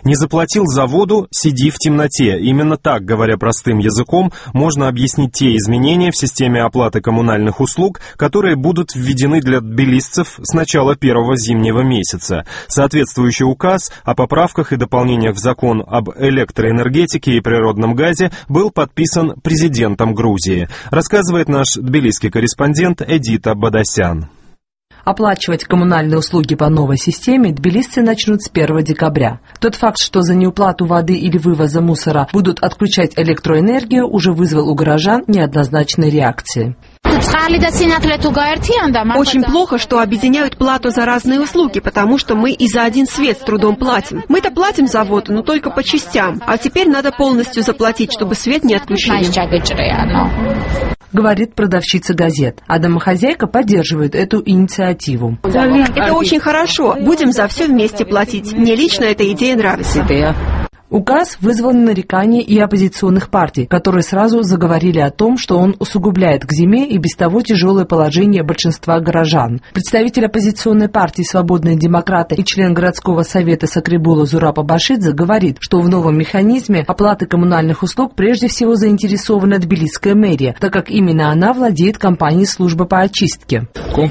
Не заплатил за воду — сиди в темноте. Именно так, говоря простым языком, можно объяснить те изменения в системе оплаты коммунальных услуг, которые будут введены для тбилисцев с начала первого зимнего месяца. Соответствующий указ о поправках и дополнениях в закон об электроэнергетике и природном газе был подписан президентом Грузии, рассказывает наш тбилисский корреспондент Эдита Бадасян. Оплачивать коммунальные услуги по новой системе тбилисцы начнут с 1 декабря. Тот факт, что за неуплату воды или вывоза мусора будут отключать электроэнергию, уже вызвал у горожан неоднозначные реакции. Очень плохо, что объединяют плату за разные услуги, потому что мы и за один свет с трудом платим. Мы-то платим за воду, но только по частям. А теперь надо полностью заплатить, чтобы свет не отключили. Говорит продавщица газет. А домохозяйка поддерживает эту инициативу. Это очень хорошо. Будем за все вместе платить. Мне лично эта идея нравится. Указ вызвал нарекания и оппозиционных партий, которые сразу заговорили о том, что он усугубляет к зиме и без того тяжелое положение большинства горожан. Представитель оппозиционной партии «Свободные демократы» и член городского совета Сакрибула Зурапа Башидзе говорит, что в новом механизме оплаты коммунальных услуг прежде всего заинтересована тбилисская мэрия, так как именно она владеет компанией «Служба по очистке».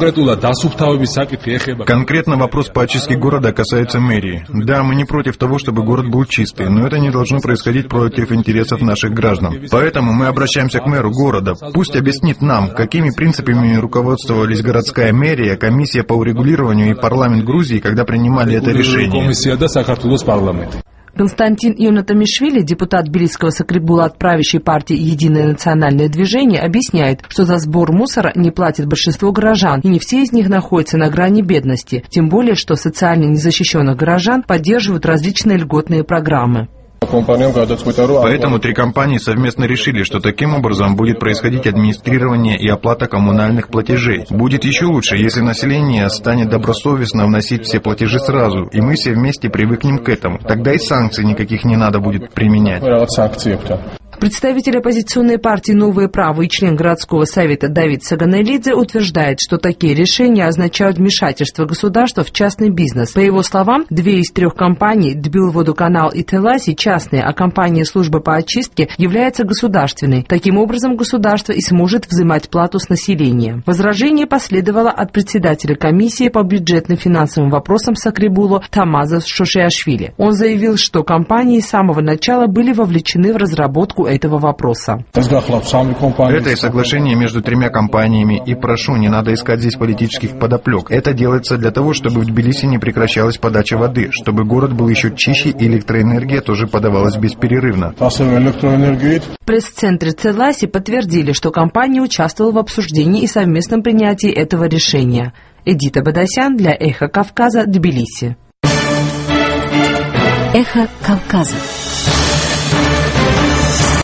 Конкретно вопрос по очистке города касается мэрии. Да, мы не против того, чтобы город был чистый, но это не должно происходить против интересов наших граждан. Поэтому мы обращаемся к мэру города. Пусть объяснит нам, какими принципами руководствовались городская мэрия, комиссия по урегулированию и парламент Грузии, когда принимали это решение. Константин Ионатамишвили, депутат тбилисского Сакрибула от правящей партии «Единое национальное движение», объясняет, что за сбор мусора не платит большинство горожан, и не все из них находятся на грани бедности, тем более, что социально незащищенных горожан поддерживают различные льготные программы. Поэтому три компании совместно решили, что таким образом будет происходить администрирование и оплата коммунальных платежей. Будет еще лучше, если население станет добросовестно вносить все платежи сразу, и мы все вместе привыкнем к этому. Тогда и санкций никаких не надо будет применять. Представитель оппозиционной партии «Новое право» и член городского совета Давид Саганелидзе утверждает, что такие решения означают вмешательство государства в частный бизнес. По его словам, 2 из 3 компаний «Тбилводоканал» и «Теласи» частные, а компания «Служба по очистке» является государственной. Таким образом, государство и сможет взимать плату с населения. Возражение последовало от председателя комиссии по бюджетным финансовым вопросам Сакрибула Тамаза Шошиашвили. Он заявил, что компании с самого начала были вовлечены в разработку этого вопроса. Это и соглашение между 3 компаниями, и прошу, не надо искать здесь политических подоплек. Это делается для того, чтобы в Тбилиси не прекращалась подача воды, чтобы город был еще чище и электроэнергия тоже подавалась беспрерывно. В пресс-центре Теласи подтвердили, что компания участвовала в обсуждении и совместном принятии этого решения. Эдита Бадасян для «Эхо Кавказа», Тбилиси. Эхо Кавказа.